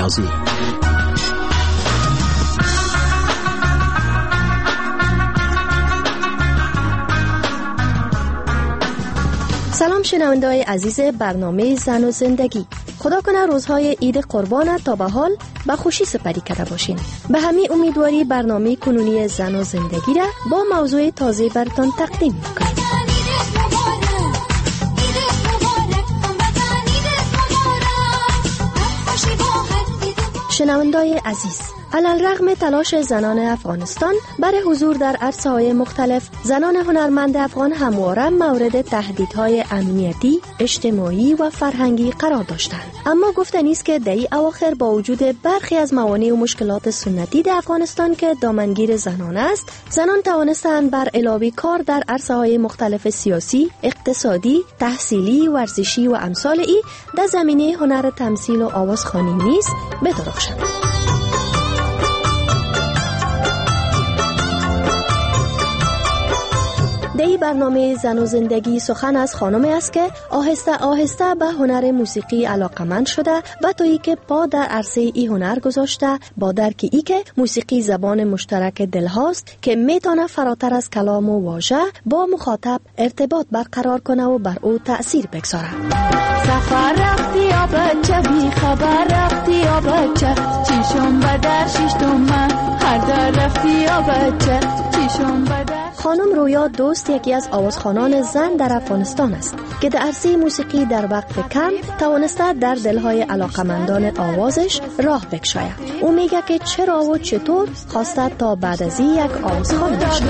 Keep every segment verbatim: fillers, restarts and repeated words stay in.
نیازی. سلام شنونده‌های عزیز برنامه زن و زندگی. خدا کنه روزهای عید قربان تا به حال به خوشی سپری کرده باشین. به همین امیدواری برنامه کنونی زن و زندگی را با موضوع تازه براتون تقدیم می‌کنم. شنونده‌های عزیز، علی‌رغم تلاش زنان افغانستان برای حضور در عرصه‌های مختلف، زنان هنرمند افغان همواره مورد تهدیدهای امنیتی، اجتماعی و فرهنگی قرار داشتند. اما گفتنی است که در این اواخر با وجود برخی از موانع و مشکلات سنتی در افغانستان که دامنگیر زنان است، زنان توانستند بر علاوه کار در عرصه‌های مختلف سیاسی، اقتصادی، تحصیلی، ورزشی و امثال ای در زمینه هنر تمثیل و آوازخوانی نیز بدرخشند. در این برنامه زن و زندگی سخن از خانمی است که آهسته آهسته به هنر موسیقی علاقمند شده و تا ای که پا در عرصه ای هنر گذاشته، با درک ای که موسیقی زبان مشترک دل هاست که میتونه فراتر از کلام و واژه با مخاطب ارتباط برقرار کنه و بر او تأثیر بگذاره. سفر رفتی یا بچه، بی خبر رفتی یا بچه، چیشم بدر شیشتم هر در رفتی یا بچه، چیشم بدر. خانم رویا دوست یکی از آوازخوانان زن در افغانستان است که در عرصه موسیقی در وقت کم توانسته در دلهای علاقمندان آوازش راه بگشاید. او میگه که چرا و چطور خواسته تا بعد از این یک آوازخوان بشه.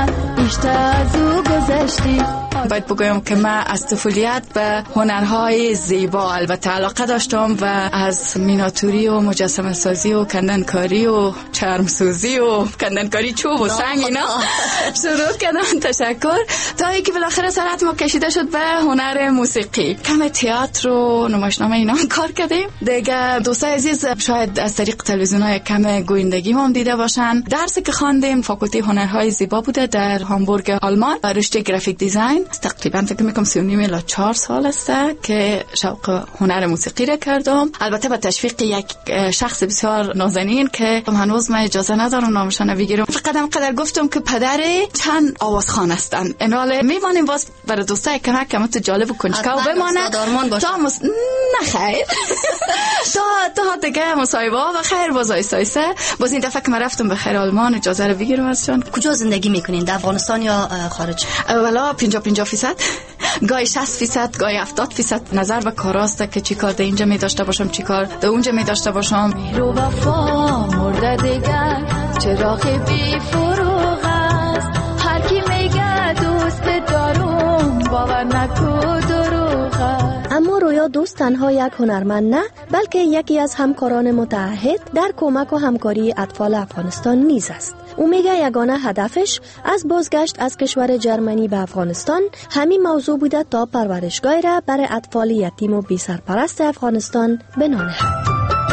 باید بگویم که من از طفولیت به هنرهای زیبا البته علاقه داشتم و از میناتوری و مجسمه سازی و کندنکاری و چرم سازی و کندنکاری چوب و سنگ اینا شروع کردم. تشکر. تا اینکه بالاخره سرعت ما کشیده شد به هنر موسیقی. کم تئاتر و نمایشنامه اینا کار کردیم. دیگه دوستای عزیز شاید از طریق تلویزیون‌های کم گویندگی هم دیده باشن. درسی که خواندیم فاکولته هنرهای زیبا بوده در هامبورگ آلمان، رشته گرافیک دیزاین. تقریبا فکر میکنم سی و نیم الی چهار سال است که شوق هنر موسیقی را کردم، البته با تشویق یک شخص بسیار نازنین که هنوز من اجازه ندارم نامشان بگیرم. فقط هم قدر گفتم که پدر چند آوازخوان هستند. انال میمانیم باز برای دوستای کمک کم تو جالب و کنجکاو بمانه تا مس... نه خیر تا تا دیگه مصاحبه و خیر باز آیسته باز این دفعه که من رفتم به خیر آلمان اجازه رو بگیرم ازشان. کجا زندگی میکنین؟ در افغانستان یا خارج؟ والا پنجاه پنجاه فیصد، گاهی شصت فیصد، گاهی هفتاد فیصد. نظر به کاراست که چی کار در اینجا می داشته باشم، چی کار در اونجا می داشته باشم. رو وفا مرده دیگر چراغ بی فروغ است، هر کی میگه دوست دارم باور نکو دروغ است. اما رویا دوست تنها یک هنرمند نه، بلکه یکی از همکاران متعهد در کمک و همکاری اطفال افغانستان نیز است. او میگه یگانه هدفش از بازگشت از کشور جرمنی به افغانستان همین موضوع بوده تا پرورشگاهی را برای اطفال یتیم و بی سرپرست افغانستان بنانهد.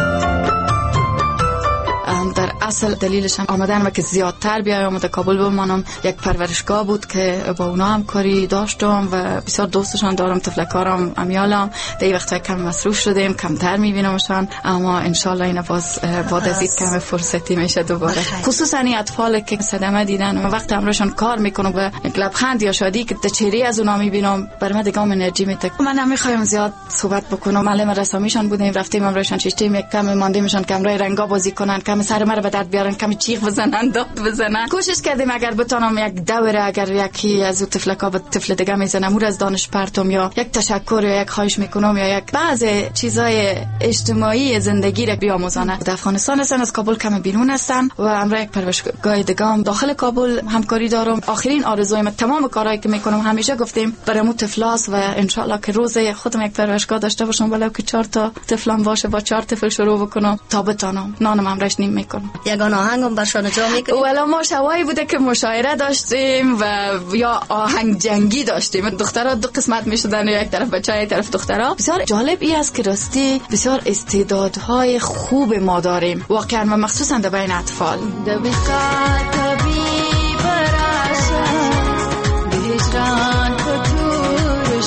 در اصل دلیلش هم آمدن و که زیادتر بیایم در کابل بمانم یک پرورشگاه بود که با اونا همکاری داشتم و بسیار دوستشان دارم. طفلکارم امیالم در این وقتا کم مصروف شدیم، کمتر میبینمشان، اما انشالله این باز بعد از این کم فرصتی میشه دوباره. خصوصا این اطفال که صدمه دیدن و وقت همراهشان کار میکنم و یک لبخند یا شادی که چهره از اونا میبینم بر من دیگه انرژی میده. من نمیخوایم زیاد صحبت بکنم. معلم رسامیشان بودیم، رفتیم همراهشان شیشتیم، یک کم ماندیمشان کمرای رنگا بازی کنن، کم سر مرا به درد بیارن، کمی چیخ بزنن، داد بزنن. کوشش کردیم اگر بتونم یک دوره اگر یکی از طفلکا به طفل دیگه میزنم او از دانش پرتم یا یک تشکر یا یک خواهش میکنم یا یک بعض چیزای اجتماعی زندگی را بیاموزانه. در افغانستان هستن، از کابل کم بیرون هستن و امرا یک پرورشگاه دیگه هم داخل کابل همکاری دارم. آخرین آرزویم تمام کارهایی که میکنم همیشه گفتیم برامو طفلاس و ان شاء الله که روز خودم یک پرورشگاه داشته باشم ولو که چهار تا طفلم باشه با چهار طفل شروع بکنم تا بتونم نانم همراش نیم میکنم. یگان آهنگم برشان جا میکنیم. ولی ما شوایی بوده که مشاعره داشتیم و یا آهنگ جنگی داشتیم. دخترها دو قسمت میشدن، یک طرف بچه‌ها یک طرف دخترها. بسیار جالب ای است که راستی بسیار استعدادهای خوب ما داریم واقعا و مخصوصا در بین اطفال.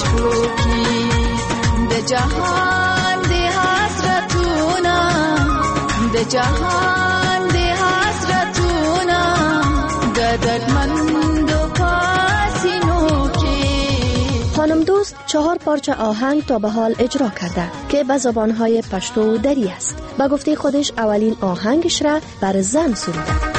جهان دی حسرتونا ده جهان ده حسرتونم دردمند و پاسینو کی. خانم دوست چهار پارچه آهنگ تا به حال اجرا کرده که به زبانهای پشتو و دری است. به گفته خودش اولین آهنگش را بر زن سروده.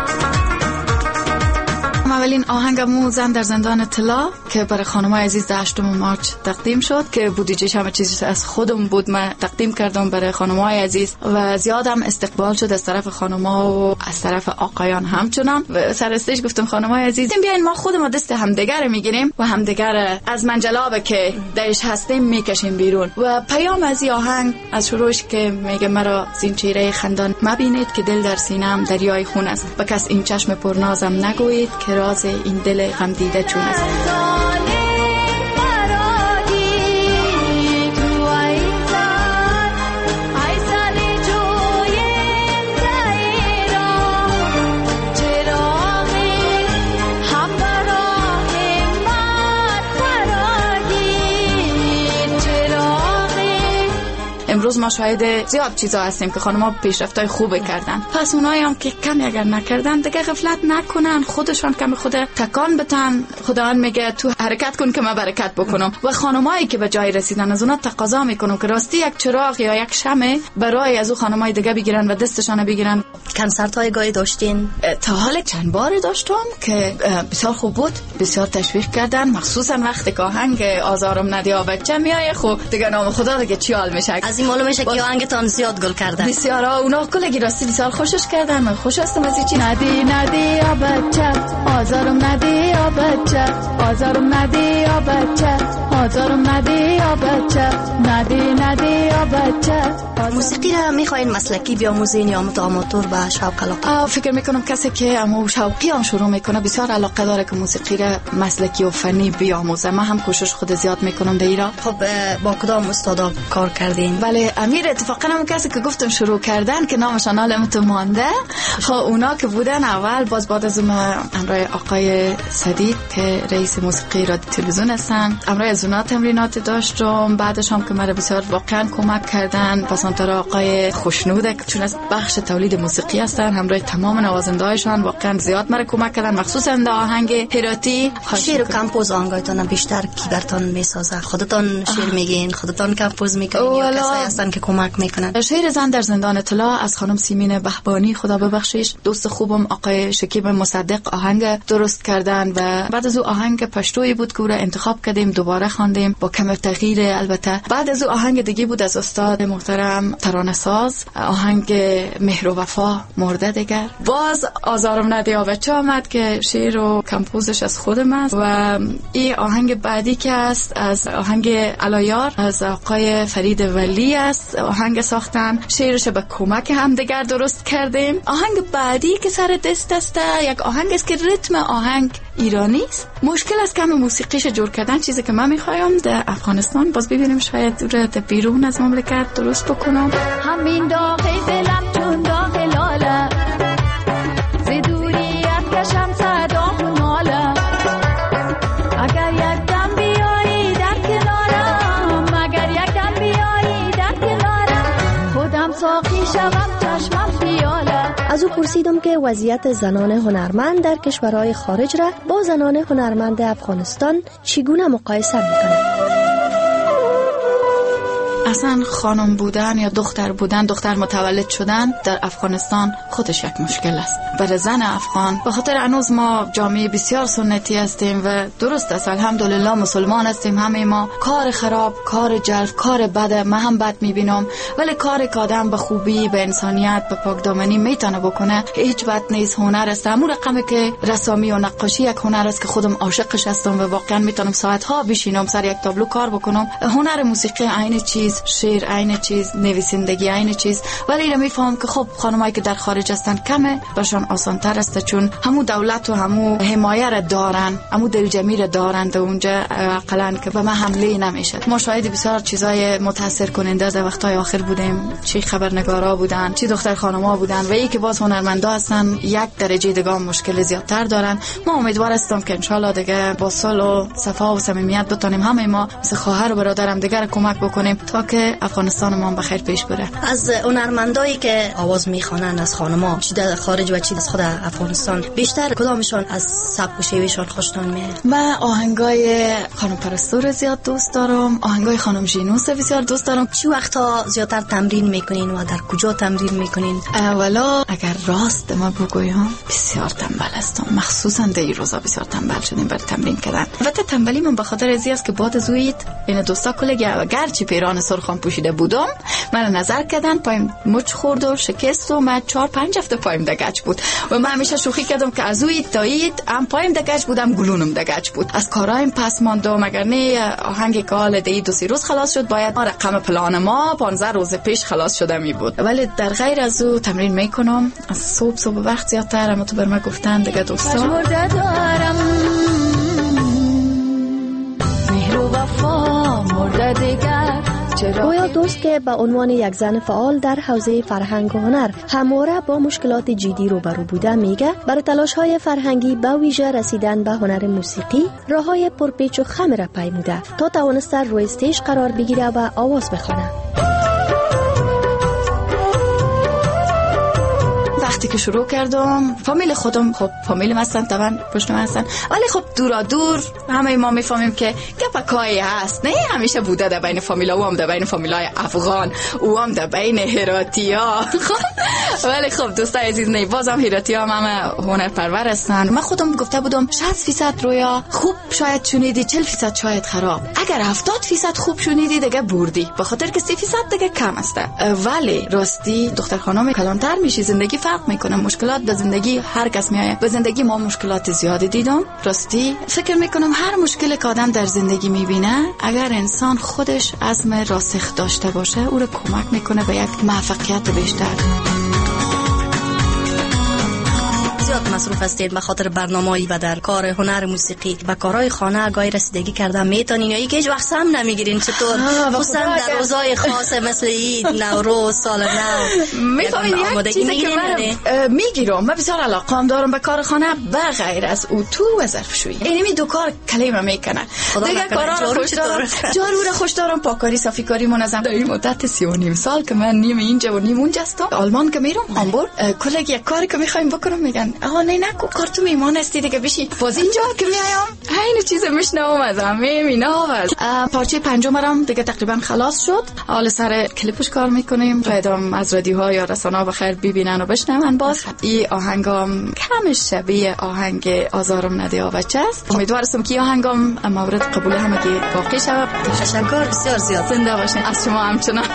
اولین آهنگمو زن در زندان طلا که برای خانمای عزیز در هشتم مارچ تقدیم شد که بودجهش همه چیز از خودم بود، من تقدیم کردم برای خانمای عزیز و زیادم استقبال شد از طرف خانما و از طرف آقایان همچنان. و سر استیج گفتم خانمای عزیز بیاین ما خودمون دست همدیگر میگیریم و همدیگر از منجلابه که درش هستیم میکشیم بیرون. و پیام از این آهنگ از شروعش که میگه مرا زین چهره خندان مبینید که دل در سینه‌ام دریای خون است، به کس این چشم پرنازم نگویید که راز این دل غم دیده چون است. امروز ما شاهد زیاد چیزا هستیم که خانم‌ها پیشرفت‌های خوب کردن، پس اونایی هم که کمی اگر نکردن دیگه غفلت نکنن، خودشون کمی خود تکان بتن. خداوند میگه تو حرکت کن که من برکت بکنم. و خانمایی که به جای رسیدن از اونا تقاضا میکنم که راستی یک چراغ یا یک شمع برای از اون خانمای دیگه بگیرن و دستشان بگیرن. کنسرت های گاهی داشتین؟ تا حال چند بار داشتم که بسیار خوب بود، بسیار تشویق کردن، مخصوصا وقتی که آهنگ آزارم ندیا بچه میایه خب دیگه نام خدا دیگه چی حال میشه. از این معلوم میشه که آهنگتان زیاد گل کرده. بسیار اونا کلگی راستی بسیار خوشش کردن. من خوش هستم از این چی. ندی ندی یا بچه آزارم ندی یا بچه آزارم ندی یا بچه آزارم ندی یا بچه ندی ندی یا بچه. موسیقی را میخواین مسلکی بیاموزین یا آماتور به شوق علاقه؟ فکر میکنم کسی که امو شوقی هم شروع میکنه بسیار علاقه داره که موسیقی را مسلکی و فنی بیاموزه. من هم کوشش خود زیاد میکنم در ایران. خب با کدام استادا کار کردین؟ بله امیر، اتفاقا هم کسی که گفتم شروع کردن که نامشان حالمت مانده، خب اونا که بودن اول باز بعد از اون همراه آقای صدیق که رئیس موسیقی رادیو تلویزیون هستن، همراه از اونا تمرینات داشتم. بعدش هم که مرا بسیار واقعا کمک کردن پسانتر آقای خوشنوده که چون از بخش تولید موسیقی هستن، همراه تمام نوازنده‌هایشان واقعا زیاد مرا کمک کردن، مخصوصا در آهنگ هراتی. شعر و کمپوز آهنگایتان بیشتر کی براتون میسازه؟ خودتان شعر میگین، خودتان کمپوز میکنین یا کسایی هستن که کمک میکنن؟ شعر زن در زندان طلا از خانم سیمین بهبانی خدا ببخشش، دوست خوبم آقای شکیب مصدق آهنگ درست کردن و بعد از او آهنگ پشتویی بود که او را انتخاب کردیم دوباره خواندیم با کم تغییر. البته بعد از او آهنگ دیگه بود از استاد محترم ترانه ساز، آهنگ مهر و وفا مرده دیگر. باز آزارم ندیا بچه آمد که شعر و کمپوزش از خودم است. و این آهنگ بعدی که است از آهنگ علایار از آقای فرید ولی است، آهنگ ساختن، شعرش به کمک هم دیگر درست کردیم. آهنگ بعدی که سر دست است یک آهنگ است که ریتم آهنگ ایرانی است، مشکل است کم موسیقیش جور کردن، چیزی که من میخوایم در افغانستان باز ببینیم شاید دور در بیرون از مملکت درست بکنم. همین داغ دلم چون داغ لاله ز دوریت کشم صدا و ناله، اگر یک دم بیایی در کنارم، اگر یک دم بیایی در کنارم، خودم ساقی شوم چشمم پیاله. از او پرسیدم که وضعیت زنان هنرمند در کشورهای خارج را با زنان هنرمند افغانستان چگونه مقایسه میکنه. اصلا خانم بودن یا دختر بودن، دختر متولد شدن در افغانستان خودش یک مشکل است برای زن افغان، به خاطر هنوز ما جامعه بسیار سنتی هستیم و درست است الحمدلله مسلمان هستیم همه ما. کار خراب، کار جلف، کار بد من هم بد میبینم، ولی کار که آدم به خوبی، به انسانیت، به پاکدامنی میتونه بکنه هیچ بد نیست. هنر است، همون رقمی که رسامی و نقاشی یک هنر است که خودم عاشقش هستم و واقعا میتونم ساعت ها بشینم سر یک تابلو کار بکنم. هنر موسیقی عین چیز، شعر عین چیز، نویسندگی عین چیز. ولی اینا میفهم که خب خانمایی که در خارج هستن کمه برشان آسان تر است چون همو دولت و همو حمایه را دارن، همو دلجمی را دارن در اونجا عقلن که به ما حمله نمیشه. ما شاهد بسیار چیزای متاثر کننده در وقتهای آخر بودیم، چی خبرنگارا بودن، چی دختر خانما بودن و ای که باز هنرمندا هستن یک درجه دیگه مشکل زیادتر دارن. ما امیدوار هستم که ان شاء الله دیگه با صلح و صفا و صمیمیت بتونیم همه ما مثل خواهر و برادرم دیگر کمک بکنیم تا که افغانستان ما بخیر پیش بره. از هنرمندایی که آواز میخوانند از خانما چی در خارج و چی از خود افغانستان، بیشتر کدامشان از سبک و شیوهشان خوشتون میاد؟ من آهنگای خانم پرستو رو زیاد دوست دارم، آهنگای خانم ژینوس بسیار دوست دارم. چی وقتا زیادتر تمرین میکنین و در کجا تمرین میکنین؟ اولا اگر راست ما بگویم بسیار تنبل هستم، مخصوصا در این روزا بسیار تنبل شدیم برای تمرین کردن. البته تنبلی من به خاطر ازی است که بعد از عید این دوستا کلگی گرچه پیران سرخم پوشیده بودم، من نظر کردن پایم مچ خورد و شکست و من چهار پنج هفته پایم دگچ بود و من همیشه شوخی کردم که از عید تا عید هم پایم دگچ بودم، گلونم دگچ بود. از کارایم پس ماندم، اگر نه آهنگ کال دی دو سی روز خلاص شد باید رقم پلان ما پانزده روز پیش خلاص شده می بود. ولی در غیر از او تمرین میکنم از صبح صبح وقت زیادتر. اما تو بر من گفتن دیگه دوستا مجبور دارم مهر و وفا مرده دیگر. گویا دوست که به عنوان یک زن فعال در حوزه فرهنگ و هنر همواره با مشکلات جدی روبرو بوده، میگه برای تلاش‌های فرهنگی به ویژه رسیدن به هنر موسیقی راه‌های پرپیچ و خم را پیموده تا توانسته روی استیج قرار بگیره و آواز بخونه. وقتی که شروع کردم فامیل خودم، خب فامیل هستن طبعا پشت من هستن، ولی خب دورا دور همه ما میفهمیم که گپکایی هست، نه همیشه بوده در بین فامیلا، و هم در بین فامیلای افغان و هم در بین هراتیا. ولی خب دوستای عزیز، نه بازم هراتیا هم هنرپرور هستن. من خودم گفته بودم شصت فیصد رویا خوب شاید شنیدی، چهل فیصد شاید خراب. اگر هفتاد فیصد خوب شنیدی دیگه بردی، به خاطر که سی فیصد دیگه کم است. ولی راستی دختر خانم کلانتر میشی، زندگی فرق میکنه، مشکلات به زندگی هر کس میایه. به زندگی ما مشکلات زیادی دیدم. راستی فکر میکنم هر مشکل که آدم در زندگی میبینه، اگر انسان خودش عزم راسخ داشته باشه، او رو کمک میکنه به یک موفقیت بیشتر. زیاد مصروف هستید به خاطر برنامه‌ای و در کار هنر موسیقی و کارهای خانه گاهی رسیدگی کردن میتونین یا اینکه هیچ وقت هم نمیگیرین؟ چطور خصوصا در روزهای خاص مثل عید، نوروز، سال نو میفهمین یک چیزی که من میگیرم، من بسیار علاقه دارم به کار خانه و غیر از او تو و ظرفشویی. اینمی دو کار کلمه میکنه. دیگه کارا رو خوش دارم، جارو رو خوش دارم، پاکاری صافی کاری منظم. در این مدت سی و نیم سال که من نیم اینجا و نیم اونجا هستم، آلمان که میرم هامبورگ، کلی یک کاری که میخوایم بکنم میگن آها نه نکو، کار تو میمان هستی دیگه بشی. باز اینجا که میایم این چیز میشنوم از همه مینا و پارچه پنجم هم دیگه تقریبا خلاص شد. حالا سر کلیپش کار میکنیم، بعدم از رادیوها یا رسانه‌ها بخیر ببینن و بشنون. باز این آهنگام کم شبیه آهنگ آزارم ندیا بچه است. امیدوارم که آهنگام مورد قبول همگی واقع شود. تشکر بسیار زیاد. زنده باشین. از شما همچنان.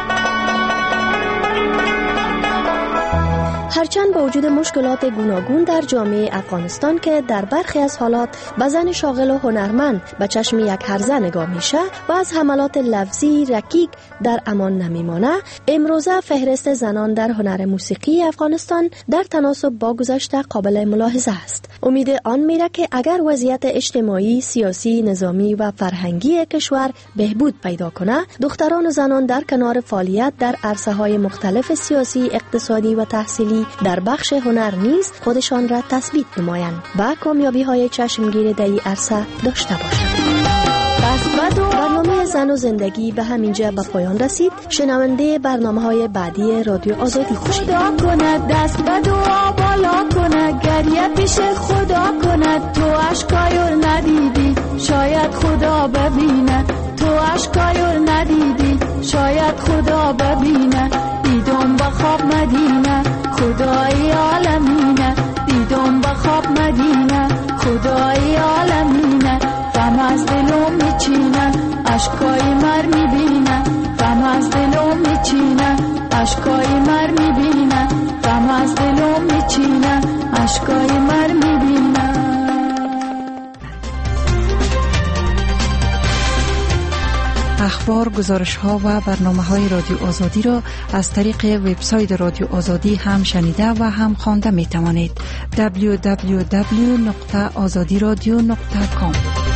هرچند با وجود مشکلات گوناگون در جامعه افغانستان که در برخی از حالات به زن شاغل و هنرمند به چشم یک هرزه نگاه میشه و از حملات لفظی رکیک در امان نمیمانه، امروزه فهرست زنان در هنر موسیقی افغانستان در تناسب با گذشته قابل ملاحظه است. امید آن میره که اگر وضعیت اجتماعی، سیاسی، نظامی و فرهنگی کشور بهبود پیدا کنه، دختران و زنان در کنار فعالیت در عرصه‌های مختلف سیاسی، اقتصادی و تحصیلی در بخش هنر نیز خودشان را تثبیت نمایند و کامیابی‌های چشمگیر در این عرصه داشته باشند. برنامه زن و زندگی به همینجا به پایان رسید. شنونده برنامه‌های بعدی رادیو آزادی باشید. خدا کند دست به دعا بالا کند، گریه پیش خدا کند. تو اشکایو ندیدی شاید خدا ببینه، تو اشکایو ندیدی شاید خدا ببینه. دیدم به خواب مدینه خدای عالمینه، دیدم به خواب مدینه خدای عالمینه. غم از دلم میچینه اشکای مر میبینه، غم از دلم میچینه اشکای مر میبینه، غم از دلم میچینه اشکای مر میبینه. اخبار، گزارش‌ها و برنامه‌های رادیو آزادی را از طریق وبسایت رادیو آزادی هم شنیده و هم خوانده می‌توانید. دبلیو دبلیو دبلیو دات آزادی رادیو دات کام